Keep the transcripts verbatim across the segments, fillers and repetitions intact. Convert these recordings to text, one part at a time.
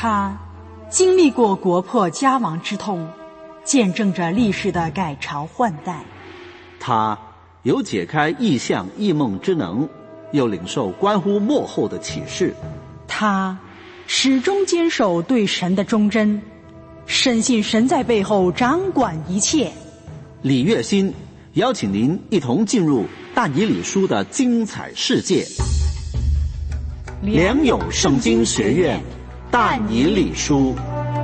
他经历过国破家亡之痛，见证着历史的改朝换代。 他有解开异象异梦之能，又领受关乎末后的启示。 他始终坚守对神的忠贞，深信神在背后掌管一切。 李月新邀请您一同进入但以理书的精彩世界。良友圣经学院但以理书。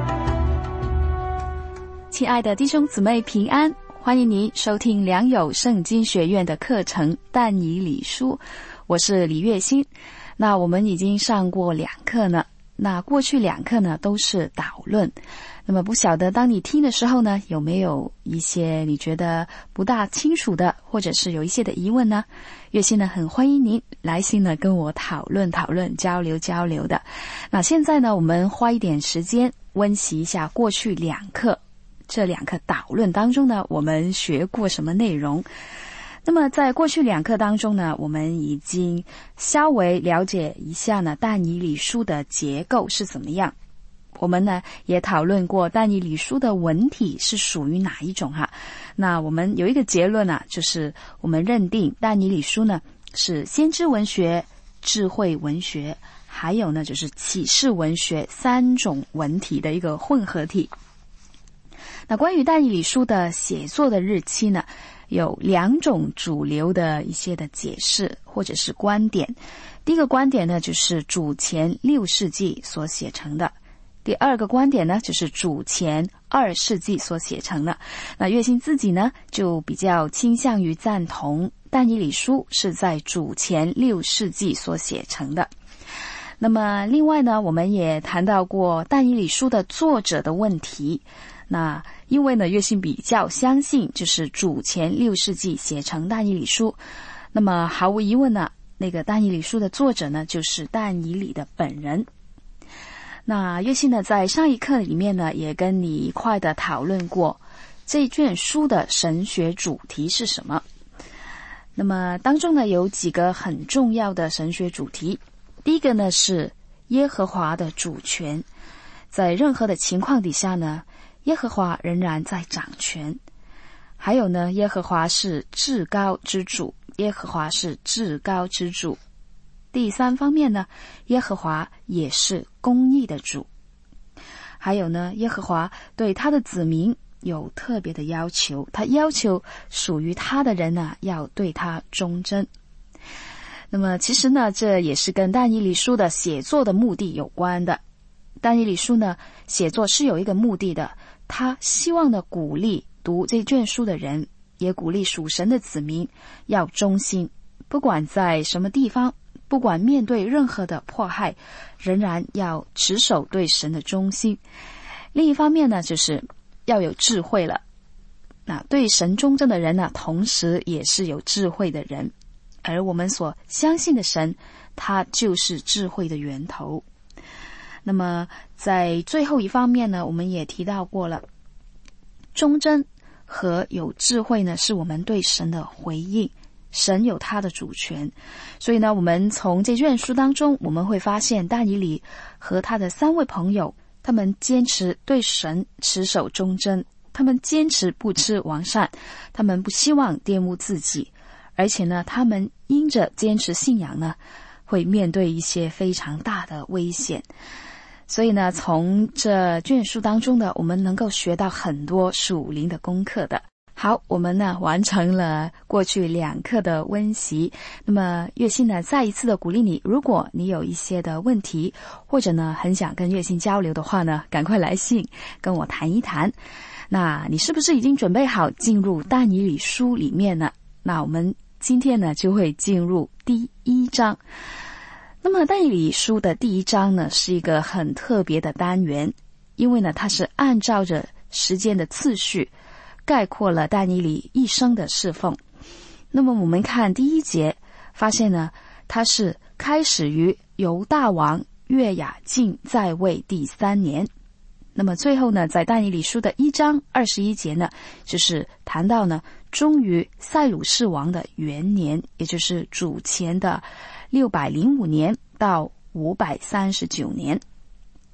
亲爱的弟兄姊妹平安，欢迎您收听良友圣经学院的课程但以理书，我是李月新。那我们已经上过两课呢，那过去两课呢都是导论。那么不晓得当你听的时候呢，有没有一些你觉得不大清楚的，或者是有一些的疑问呢？月信呢很欢迎您来信呢跟我讨论讨论，交流交流的。那现在呢，我们花一点时间温习一下过去两课，这两课导论当中呢，我们学过什么内容。那么在过去两课当中呢，我们已经稍微了解一下呢但以理书的结构是怎么样。我们呢也讨论过但以理书的文体是属于哪一种哈。那我们有一个结论啊，就是我们认定但以理书呢是先知文学、智慧文学，还有呢就是启示文学三种文体的一个混合体。那关于但以理书的写作的日期呢，有两种主流的一些的解释或者是观点。第一个观点呢，就是主前六世纪所写成的。第二个观点呢，就是主前二世纪所写成的。那月信自己呢，就比较倾向于赞同但以理书是在主前六世纪所写成的。那么另外呢，我们也谈到过但以理书的作者的问题。那因为呢，月信比较相信就是主前六世纪写成但以理书，那么毫无疑问呢，那个但以理书的作者呢，就是但以理的本人。那月信呢，在上一课里面呢，也跟你一块的讨论过这卷书的神学主题是什么。那么当中呢，有几个很重要的神学主题。第一个呢，是耶和华的主权，在任何的情况底下呢，耶和华仍然在掌权。还有呢，耶和华是至高之主，耶和华是至高之主。第三方面呢，耶和华也是公义的主。还有呢，耶和华对他的子民有特别的要求，他要求属于他的人呢，要对他忠贞。那么其实呢，这也是跟但以理书的写作的目的有关的。但以理书呢，写作是有一个目的的，他希望呢鼓励读这卷书的人，也鼓励属神的子民要忠心，不管在什么地方，不管面对任何的迫害，仍然要持守对神的忠心。另一方面呢，就是要有智慧了。那对神忠贞的人呢，同时也是有智慧的人，而我们所相信的神，他就是智慧的源头。那么在最后一方面呢，我们也提到过了，忠贞和有智慧呢，是我们对神的回应。神有他的主权，所以呢，我们从这卷书当中，我们会发现但以理和他的三位朋友，他们坚持对神持守忠贞，他们坚持不吃王膳，他们不希望玷污自己，而且呢，他们因着坚持信仰呢，会面对一些非常大的危险。所以呢，从这卷书当中呢，我们能够学到很多属灵的功课的。好，我们呢完成了过去两课的温习。那么月信呢再一次的鼓励你，如果你有一些的问题，或者呢很想跟月信交流的话呢，赶快来信跟我谈一谈。那你是不是已经准备好进入但以理书里面呢？那我们今天呢就会进入第一章。那么但以理书的第一章呢是一个很特别的单元，因为呢它是按照着时间的次序概括了但以理一生的侍奉。那么我们看第一节，发现呢，它是开始于犹大王约雅敬在位第三年。那么最后呢，在但以理书的一章二十一节呢，就是谈到呢，终于塞鲁士王的元年，也就是主前的六百零五年到五百三十九年。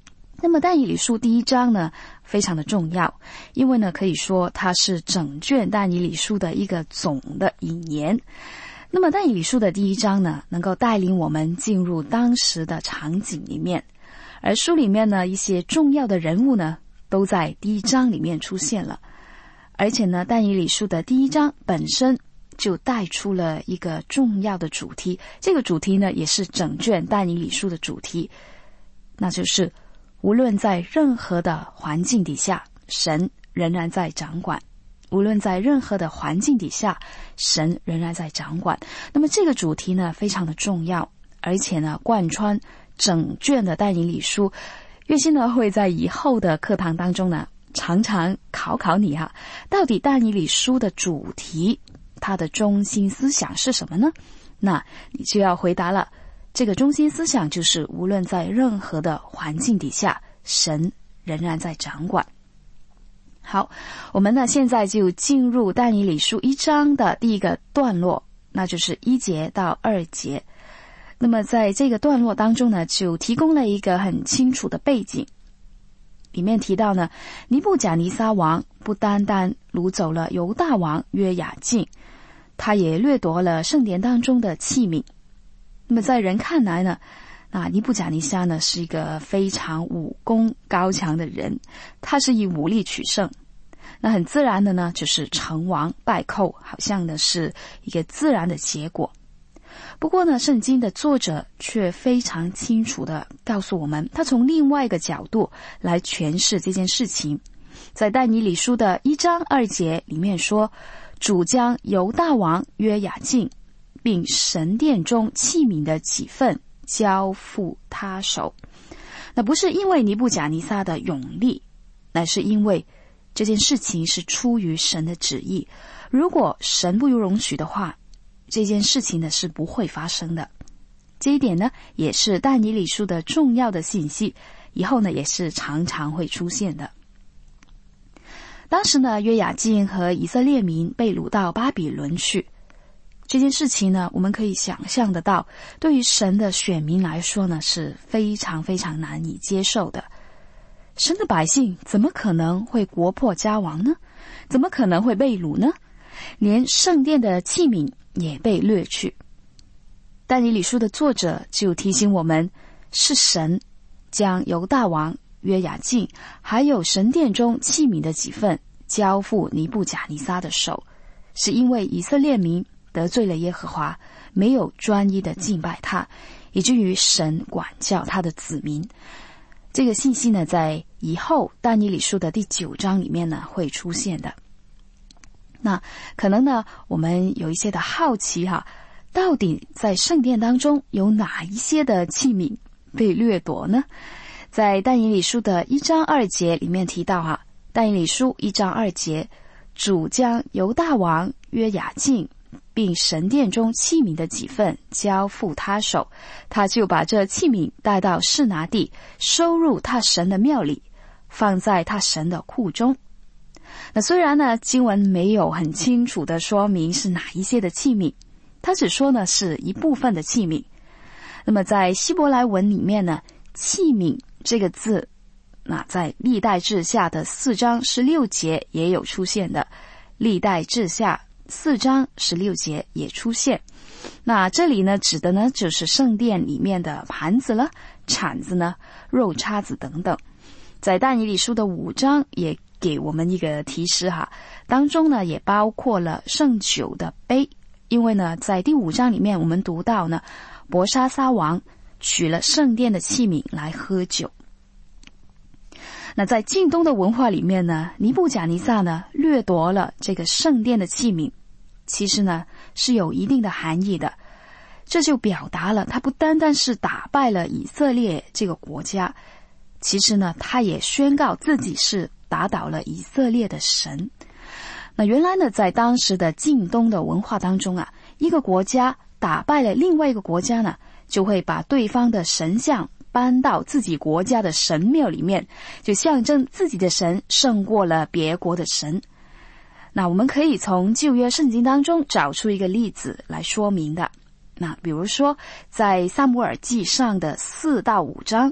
那么但以理书第一章呢非常的重要，因为呢可以说它是整卷但以理书的一个总的引言。那么但以理书的第一章呢能够带领我们进入当时的场景里面，而书里面呢一些重要的人物呢都在第一章里面出现了，而且呢但以理书的第一章本身就带出了一个重要的主题，这个主题呢也是整卷但以理书的主题，那就是无论在任何的环境底下，神仍然在掌管。无论在任何的环境底下，神仍然在掌管。那么这个主题呢非常的重要，而且呢贯穿整卷的但以理书。月薪呢会在以后的课堂当中呢常常考考你哈，到底但以理书的主题它的中心思想是什么呢？那你就要回答了，这个中心思想就是无论在任何的环境底下，神仍然在掌管。好，我们呢现在就进入但以理书一章的第一个段落，那就是一节到二节。那么在这个段落当中呢，就提供了一个很清楚的背景。里面提到呢，尼布甲尼撒王不单单掳走了犹大王约雅敬，他也掠夺了圣殿当中的器皿。那么在人看来呢，那尼布甲尼撒呢是一个非常武功高强的人，他是以武力取胜，那很自然的呢就是成王败寇，好像呢是一个自然的结果。不过呢圣经的作者却非常清楚地告诉我们，他从另外一个角度来诠释这件事情。在但以理书的一章二节里面说，主将犹大王约雅敬并神殿中器皿的几份交付他手。那不是因为尼布甲尼撒的勇力，乃是因为这件事情是出于神的旨意。如果神不容许的话，这件事情呢是不会发生的。这一点呢也是但以理书的重要的信息，以后呢也是常常会出现的。当时呢约雅敬和以色列民被掳到巴比伦去，这件事情呢我们可以想象得到，对于神的选民来说呢是非常非常难以接受的。神的百姓怎么可能会国破家亡呢？怎么可能会被掳呢？连圣殿的器皿也被掠去。但以理书的作者就提醒我们，是神将犹大王约雅敬还有神殿中器皿的几份交付尼布甲尼撒的手，是因为以色列民得罪了耶和华，没有专一的敬拜他，以至于神管教他的子民。这个信息呢在以后但以理书的第九章里面呢会出现的。那可能呢我们有一些的好奇哈，到底在圣殿当中有哪一些的器皿被掠夺呢？在但以理书的一章二节里面提到哈，但以理书一章二节，主将犹大王约雅敬并神殿中器皿的几份交付他手，他就把这器皿带到示拿地，收入他神的庙里，放在他神的库中。那虽然呢经文没有很清楚的说明是哪一些的器皿，他只说呢是一部分的器皿。那么在希伯来文里面呢，器皿这个字，那在历代志下的四章十六节也有出现的，历代志下四章十六节也出现。那这里呢指的呢就是圣殿里面的盘子了、铲子呢、肉叉子等等。在但以理书的五章也给我们一个提示哈，当中呢也包括了盛酒的杯，因为呢在第五章里面我们读到呢，伯沙撒王取了圣殿的器皿来喝酒。那在近东的文化里面呢，尼布甲尼撒呢掠夺了这个圣殿的器皿，其实呢是有一定的含义的。这就表达了他不单单是打败了以色列这个国家，其实呢他也宣告自己是打倒了以色列的神。那原来呢在当时的近东的文化当中啊，一个国家打败了另外一个国家呢，就会把对方的神像搬到自己国家的神庙里面，就象征自己的神胜过了别国的神。那我们可以从旧约圣经当中找出一个例子来说明的。那比如说在撒母耳记上的四到五章，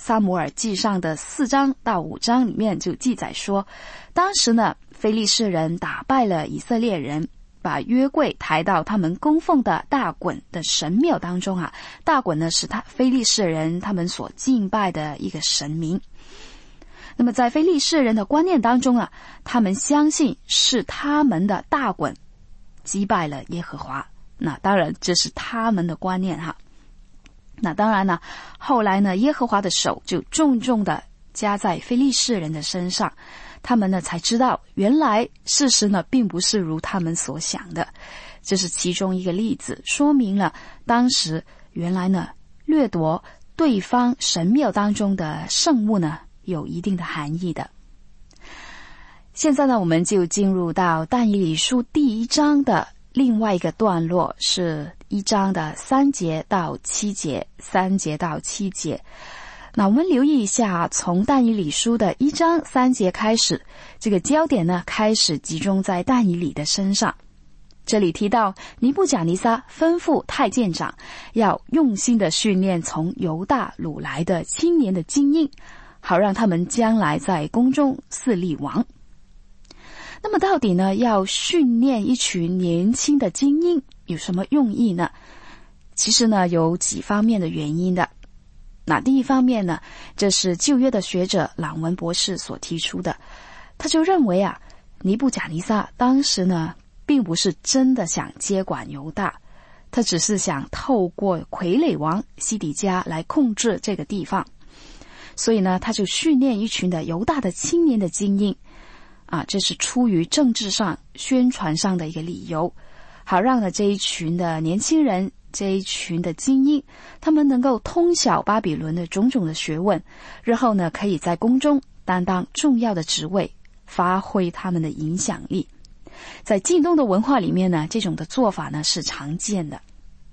撒母耳记上的四章到五章里面就记载说，当时呢，非利士人打败了以色列人，把约柜抬到他们供奉的大衮的神庙当中啊。大衮呢是他非利士人他们所敬拜的一个神明。那么在非利士人的观念当中啊，他们相信是他们的大衮击败了耶和华。那当然这是他们的观念哈。那当然呢，后来呢，耶和华的手就重重的加在非利士人的身上，他们呢才知道原来事实呢并不是如他们所想的。这是其中一个例子，说明了当时原来呢掠夺对方神庙当中的圣物呢有一定的含义的。现在呢，我们就进入到但以理书第一章的另外一个段落，是一章的三节到七节，三节到七节。那我们留意一下，从但以理书的一章三节开始，这个焦点呢开始集中在但以理的身上。这里提到尼布甲尼撒吩咐太监长要用心的训练从犹大掳来的青年的精英，好让他们将来在宫中侍立王。那么到底呢，要训练一群年轻的精英有什么用意呢？其实呢，有几方面的原因的。那第一方面呢，这是旧约的学者朗文博士所提出的。他就认为啊，尼布甲尼撒当时呢，并不是真的想接管犹大，他只是想透过傀儡王西底家来控制这个地方。所以呢，他就训练一群的犹大的青年的精英啊，这是出于政治上宣传上的一个理由，好让呢这一群的年轻人，这一群的精英，他们能够通晓巴比伦的种种的学问，日后呢可以在宫中担当重要的职位，发挥他们的影响力。在近东的文化里面呢，这种的做法呢是常见的。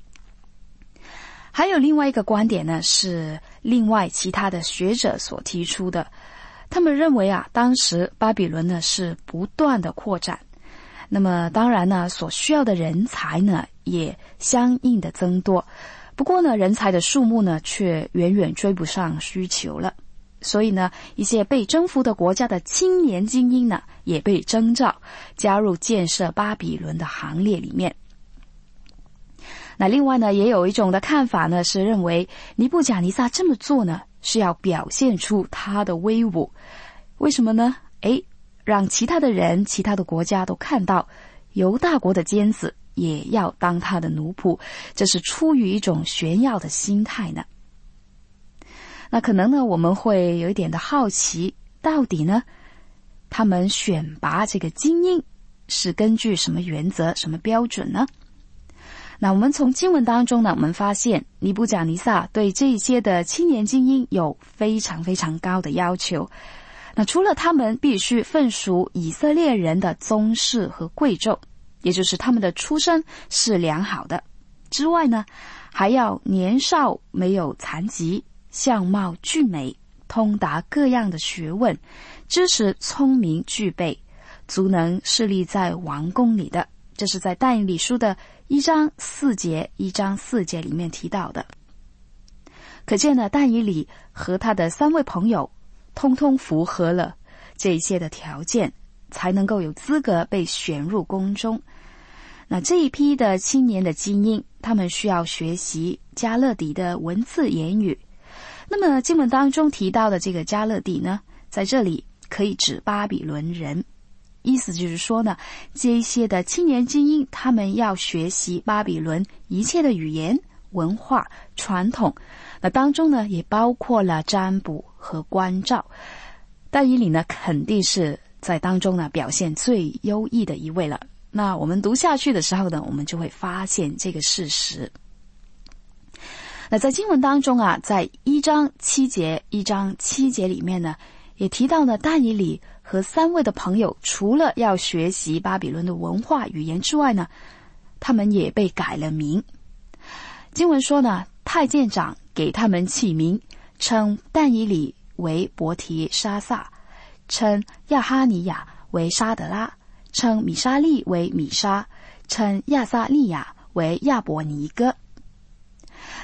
还有另外一个观点呢，是另外其他的学者所提出的。他们认为啊，当时巴比伦呢是不断的扩展，那么当然呢，所需要的人才呢也相应的增多。不过呢，人才的数目呢却远远追不上需求了。所以呢，一些被征服的国家的青年精英呢也被征召加入建设巴比伦的行列里面。那另外呢，也有一种的看法呢，是认为尼布甲尼撒这么做呢是要表现出他的威武。为什么呢？诶，让其他的人，其他的国家都看到犹大国的尖子也要当他的奴仆，这是出于一种炫耀的心态呢。那可能呢，我们会有一点的好奇，到底呢他们选拔这个精英是根据什么原则，什么标准呢？那我们从经文当中呢，我们发现尼布甲尼撒对这些的青年精英有非常非常高的要求。那除了他们必须份属以色列人的宗室和贵胄，也就是他们的出身是良好的之外呢，还要年少没有残疾，相貌俊美，通达各样的学问，知识聪明具备，足能侍立在王宫里的。这是在但以理书的一章四节一章四节里面提到的。可见呢，但以理和他的三位朋友通通符合了这一些的条件，才能够有资格被选入宫中。那这一批的青年的精英，他们需要学习加勒底的文字言语。那么经文当中提到的这个加勒底呢，在这里可以指巴比伦人。意思就是说呢，这一些的青年精英，他们要学习巴比伦一切的语言、文化、传统，那当中呢也包括了占卜和关照。但以理呢肯定是在当中呢表现最优异的一位了。那我们读下去的时候呢，我们就会发现这个事实。那在经文当中啊，在一章七节一章七节里面呢，也提到呢，但以理和三位的朋友除了要学习巴比伦的文化语言之外呢，他们也被改了名。经文说呢，太监长给他们起名，称但以理为伯提沙撒，称亚哈尼亚为沙德拉，称米沙利为米沙，称亚撒利亚为亚伯尼哥。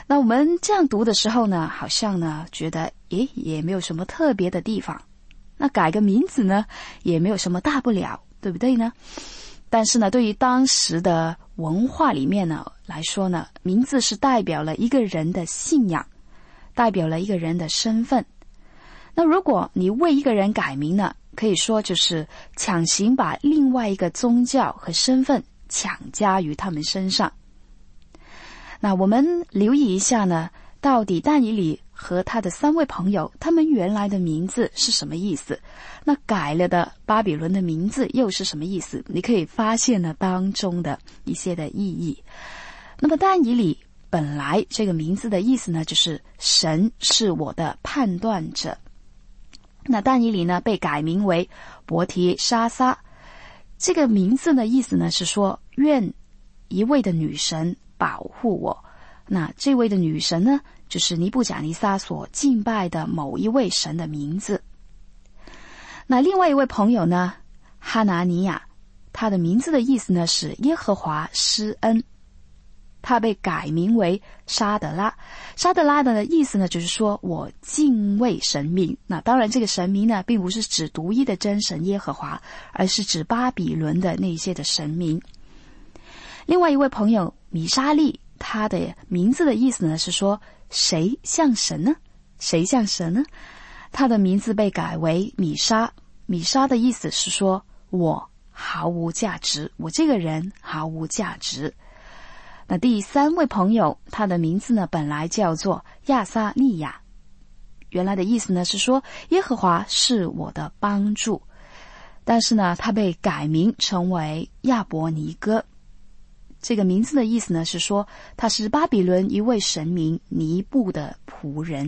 那我们这样读的时候呢，好像呢觉得诶也没有什么特别的地方，那改个名字呢也没有什么大不了，对不对呢？但是呢，对于当时的文化里面呢来说呢，名字是代表了一个人的信仰，代表了一个人的身份。那如果你为一个人改名呢，可以说就是强行把另外一个宗教和身份强加于他们身上。那我们留意一下呢，到底但以理和他的三位朋友他们原来的名字是什么意思，那改了的巴比伦的名字又是什么意思，你可以发现呢当中的一些的意义。那么但以理本来这个名字的意思呢，就是神是我的判断者。那但以理呢被改名为伯提沙撒，这个名字的意思呢是说愿一位的女神保护我。那这位的女神呢，就是尼布甲尼撒所敬拜的某一位神的名字。那另外一位朋友呢，哈拿尼亚，他的名字的意思呢是耶和华施恩，他被改名为沙德拉。沙德拉的意思呢就是说我敬畏神明。那当然这个神明呢并不是指独一的真神耶和华，而是指巴比伦的那些的神明。另外一位朋友米沙利，他的名字的意思呢是说谁像神呢？谁像神呢？他的名字被改为米沙，米沙的意思是说我毫无价值，我这个人毫无价值。那第三位朋友，他的名字呢本来叫做亚撒利亚，原来的意思呢是说耶和华是我的帮助，但是呢他被改名成为亚伯尼哥。这个名字的意思呢是说他是巴比伦一位神明尼布的仆人。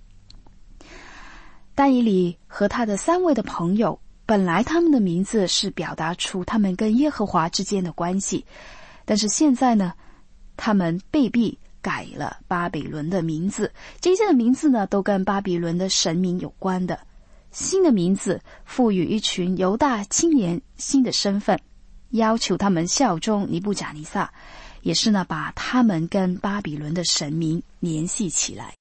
但以理和他的三位的朋友，本来他们的名字是表达出他们跟耶和华之间的关系，但是现在呢他们被逼改了巴比伦的名字，这些的名字呢都跟巴比伦的神明有关的。新的名字赋予一群犹大青年新的身份，要求他们效忠尼布甲尼撒，也是呢把他们跟巴比伦的神明联系起来。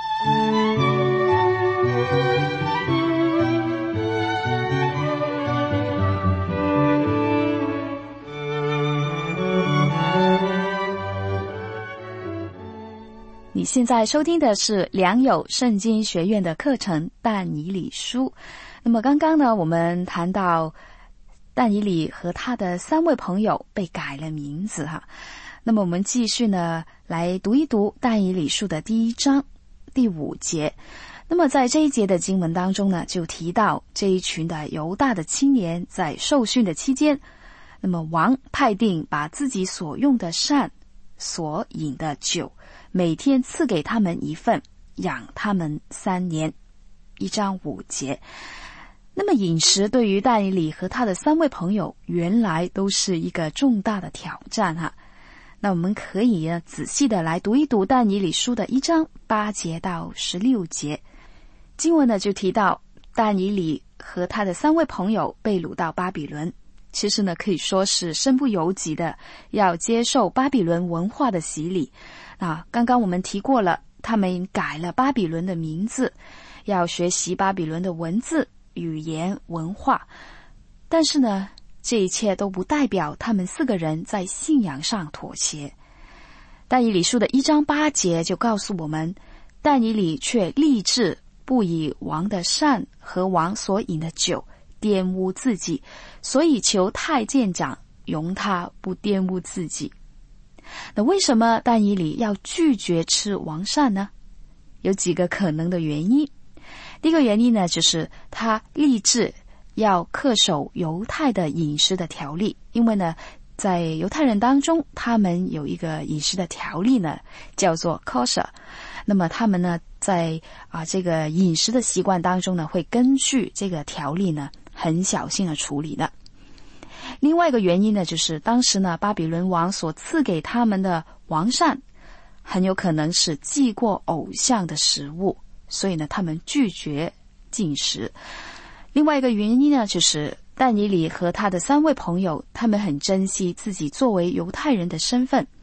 你现在收听的是良友圣经学院的课程但以理书。那么刚刚呢我们谈到但以理和他的三位朋友被改了名字哈。那么我们继续呢来读一读但以理书的第一章第五节。那么在这一节的经文当中呢，就提到这一群的犹大的青年在受训的期间，那么王派定把自己所用的膳所饮的酒每天赐给他们一份，养他们三年。一章五节。那么饮食对于但以理和他的三位朋友原来都是一个重大的挑战哈。那我们可以呢仔细的来读一读但以理书的一章八节到十六节。经文呢就提到但以理和他的三位朋友被掳到巴比伦，其实呢可以说是身不由己的要接受巴比伦文化的洗礼。啊，刚刚我们提过了，他们改了巴比伦的名字，要学习巴比伦的文字、语言、文化。但是呢，这一切都不代表他们四个人在信仰上妥协。但以理书的一章八节就告诉我们，但以理却立志不以王的膳和王所饮的酒玷污自己，所以求太监长容他不玷污自己。那为什么但以理要拒绝吃王膳呢？有几个可能的原因。第一个原因呢，就是他立志要恪守犹太的饮食的条例，因为呢在犹太人当中，他们有一个饮食的条例呢叫做 kosher。 那么他们呢在啊这个饮食的习惯当中呢，会根据这个条例呢很小心的处理的。另外一个原因呢，就是当时呢巴比伦王所赐给他们的王膳很有可能是祭过偶像的食物，所以呢他们拒绝进食。另外一个原因呢，就是但以理和他的三位朋友，他们很珍惜自己作为犹太人的身份，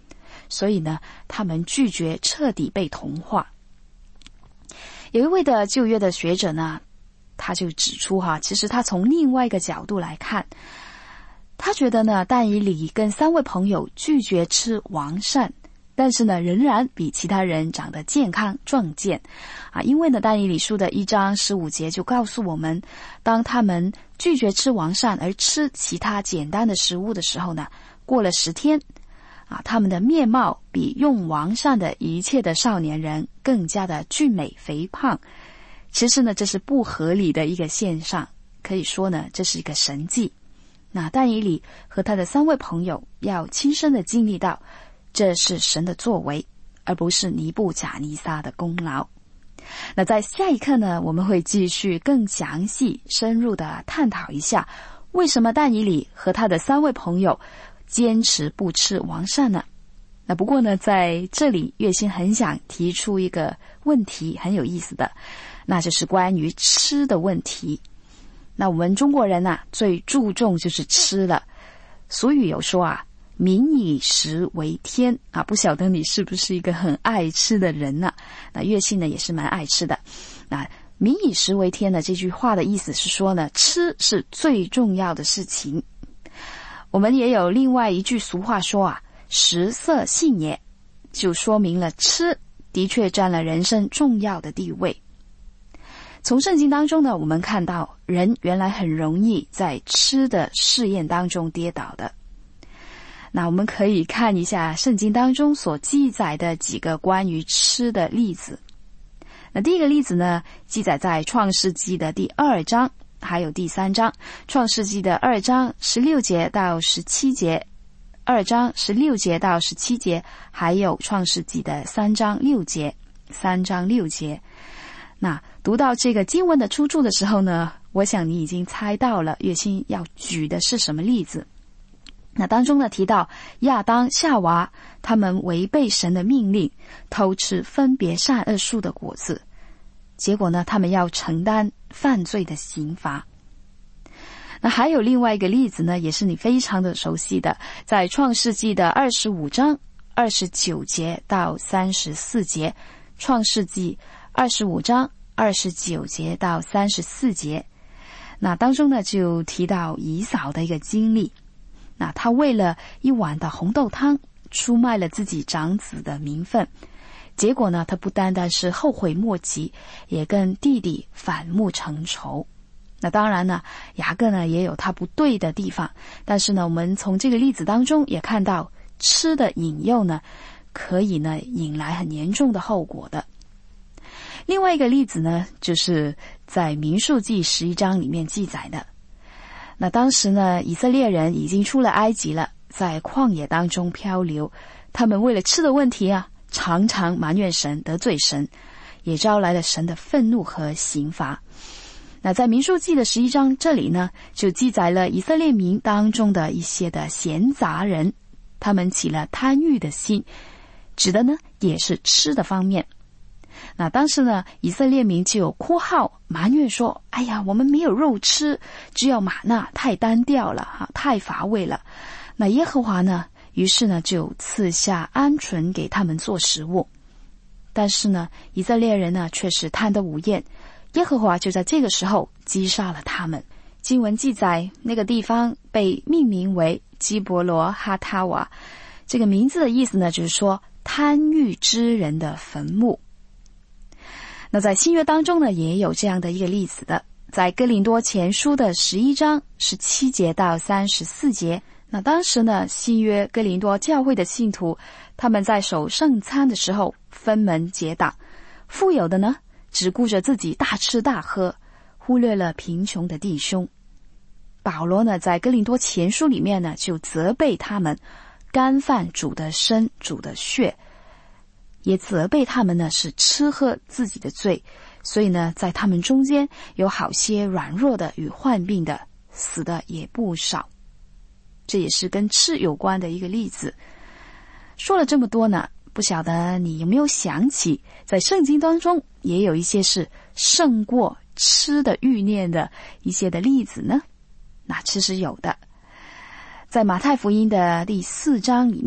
所以呢，他们拒绝彻底被同化。有一位的旧约的学者呢，他就指出哈，其实他从另外一个角度来看，他觉得呢，但以理跟三位朋友拒绝吃王膳，但是呢，仍然比其他人长得健康壮健啊。因为呢，但以理书的一章十五节就告诉我们，当他们拒绝吃王膳而吃其他简单的食物的时候呢，过了十天啊，他们的面貌比用王膳的一切的少年人更加的俊美肥胖。其实呢，这是不合理的一个现象，可以说呢，这是一个神迹。那但以理和他的三位朋友要亲身的经历到，这是神的作为，而不是尼布甲尼撒的功劳。那在下一课呢，我们会继续更详细深入的探讨一下，为什么但以理和他的三位朋友坚持不吃王膳呢？那不过呢，在这里月心很想提出一个问题，很有意思的，那就是关于吃的问题。那我们中国人啊，最注重就是吃了。俗语有说啊，民以食为天啊，不晓得你是不是一个很爱吃的人呢、啊？那月信呢也是蛮爱吃的。那民以食为天呢，这句话的意思是说呢，吃是最重要的事情。我们也有另外一句俗话说啊，食色性也，就说明了吃的确占了人生重要的地位。从圣经当中呢，我们看到人原来很容易在吃的试验当中跌倒的。那我们可以看一下圣经当中所记载的几个关于吃的例子。那第一个例子呢，记载在创世纪的第二章还有第三章。创世纪的二章十六节到十七节，二章十六节到十七节，还有创世纪的三章六节，三章六节。那读到这个经文的出处的时候呢，我想你已经猜到了月心要举的是什么例子。那当中呢提到亚当夏娃他们违背神的命令，偷吃分别善恶树的果子，结果呢他们要承担犯罪的刑罚。那还有另外一个例子呢，也是你非常的熟悉的，在创世纪的二十五章二十九节到三十四节。创世纪二十五章二十九节到三十四节，那当中呢就提到以扫的一个经历。那他为了一碗的红豆汤出卖了自己长子的名分，结果呢他不单单是后悔莫及，也跟弟弟反目成仇。那当然呢，雅各呢也有他不对的地方，但是呢我们从这个例子当中也看到吃的引诱呢可以呢引来很严重的后果的。另外一个例子呢，就是在民数记十一章里面记载的。那当时呢，以色列人已经出了埃及了，在旷野当中漂流，他们为了吃的问题啊，常常埋怨神，得罪神，也招来了神的愤怒和刑罚。那在民数记的十一章这里呢，就记载了以色列民当中的一些的闲杂人，他们起了贪欲的心，指的呢也是吃的方面。那当时呢，以色列民就有哭号埋怨说，哎呀，我们没有肉吃，只有玛纳，太单调了哈，太乏味了。那耶和华呢，于是呢就赐下鹌鹑给他们做食物。但是呢，以色列人呢却是贪得无厌，耶和华就在这个时候击杀了他们。经文记载，那个地方被命名为基伯罗哈塔瓦，这个名字的意思呢，就是说贪欲之人的坟墓。那在新约当中呢，也有这样的一个例子的，在哥林多前书的十一章十七节到三十四节。那当时呢，新约哥林多教会的信徒，他们在守圣餐的时候分门结党，富有的呢只顾着自己大吃大喝，忽略了贫穷的弟兄。保罗呢在哥林多前书里面呢就责备他们干饭煮的身煮的血，也责备他们呢是吃喝自己的罪，所以呢在他们中间有好些软弱的与患病的，死的也不少。这也是跟吃有关的一个例子。说了这么多呢，不晓得你有没有想起在圣经当中也有一些是胜过吃的欲念的一些的例子呢？那其实有的。在马太福音的第四章里面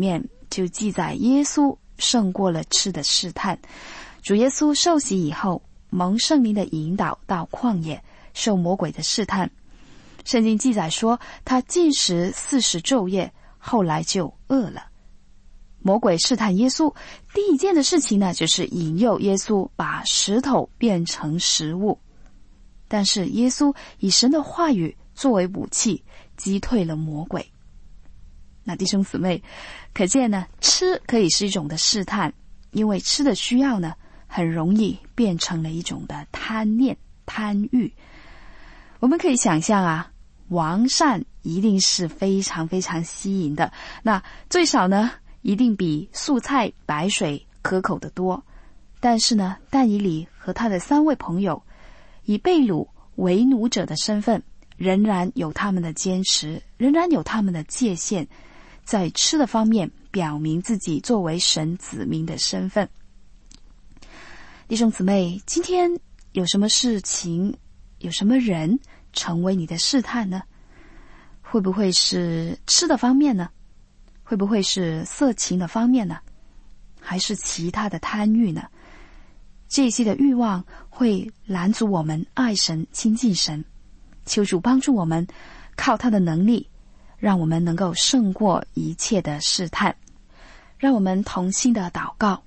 就记载耶稣胜过了吃的试探。主耶稣受洗以后，蒙圣灵的引导到旷野，受魔鬼的试探。圣经记载说，他禁食四十昼夜，后来就饿了。魔鬼试探耶稣，第一件的事情呢，就是引诱耶稣把石头变成食物。但是耶稣以神的话语作为武器，击退了魔鬼。那弟兄姊妹，可见呢，吃可以是一种的试探，因为吃的需要呢，很容易变成了一种的贪念、贪欲。我们可以想象啊，王膳一定是非常非常吸引的，那最少呢，一定比素菜白水可口得多。但是呢，但以理和他的三位朋友以被掳为奴者的身份，仍然有他们的坚持，仍然有他们的界限，在吃的方面表明自己作为神子民的身份。弟兄姊妹，今天有什么事情，有什么人成为你的试探呢？会不会是吃的方面呢？会不会是色情的方面呢？还是其他的贪欲呢？这些的欲望会拦阻我们爱神、亲近神。求主帮助我们，靠他的能力，让我们能够胜过一切的试探。让我们同心的祷告。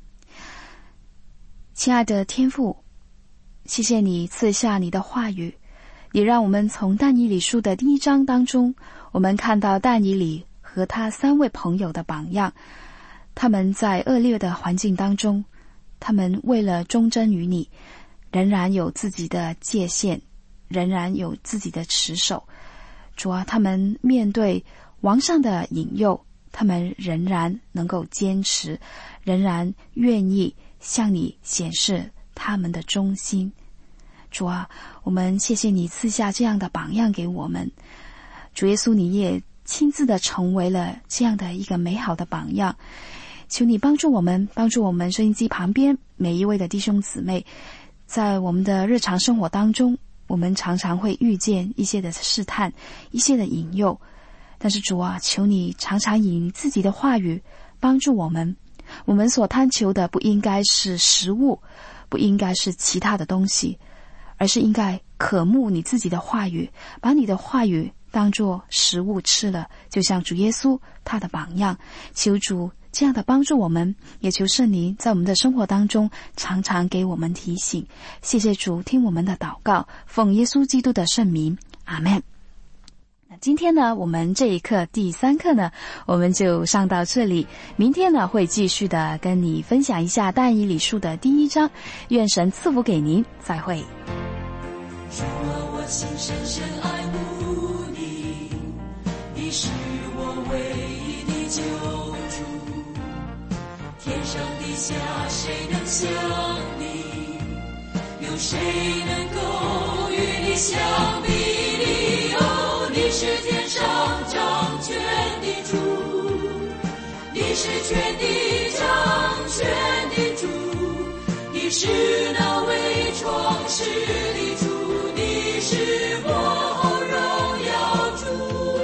亲爱的天父，谢谢你赐下你的话语，也让我们从但以理书的第一章当中，我们看到但以理和他三位朋友的榜样。他们在恶劣的环境当中，他们为了忠贞于你，仍然有自己的界限，仍然有自己的持守。主啊，他们面对王上的引诱，他们仍然能够坚持，仍然愿意向你显示他们的忠心。主啊，我们谢谢你赐下这样的榜样给我们。主耶稣，你也亲自的成为了这样的一个美好的榜样。求你帮助我们，帮助我们收音机旁边每一位的弟兄姊妹，在我们的日常生活当中，我们常常会遇见一些的试探，一些的引诱。但是主啊，求你常常以你自己的话语帮助我们。我们所贪求的不应该是食物，不应该是其他的东西，而是应该渴慕你自己的话语，把你的话语当作食物吃了，就像主耶稣他的榜样。求主这样的帮助我们，也求圣灵在我们的生活当中常常给我们提醒。谢谢主，听我们的祷告，奉耶稣基督的圣名，阿们。那今天呢，我们这一课第三课呢，我们就上到这里。明天呢，会继续的跟你分享一下但以理书的第一章。愿神赐福给您，再会。 主啊，我心深深爱慕你，你是我唯一的救主，天上地下谁能像你，有谁能够与你相比拟？哦，你是天上掌权的主，你是全地掌权的主，你是那为创世的主，你是我荣耀主。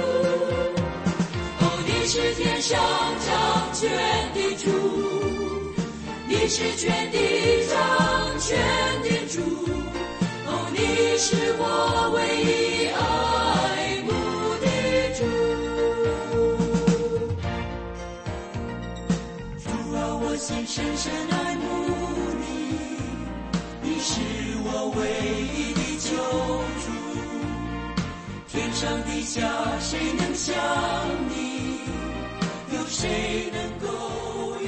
哦，你是天上掌权的主，你是全地掌权的主。哦，你是我唯一爱慕的主。主啊，我心深深爱慕你，你是我唯一的救主，天上地下谁能像你，有谁能够